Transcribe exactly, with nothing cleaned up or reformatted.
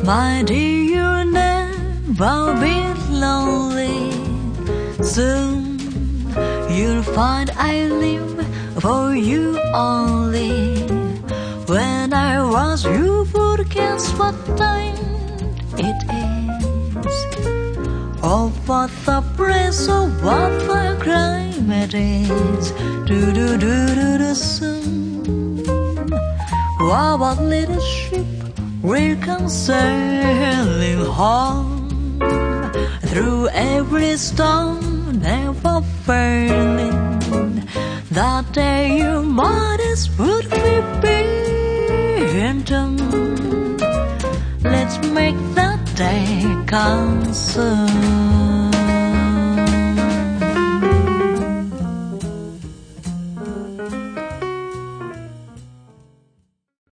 My dear, you'll never be lonely. Soon you'll find I live for you only. When I was you would guess what time it is. Oh, what the breeze, oh, what the climate is. Do do do do do soon. What a little ship will come sailing home through every storm, never failing. That day your modest would be beaten. Let's make that day come soon.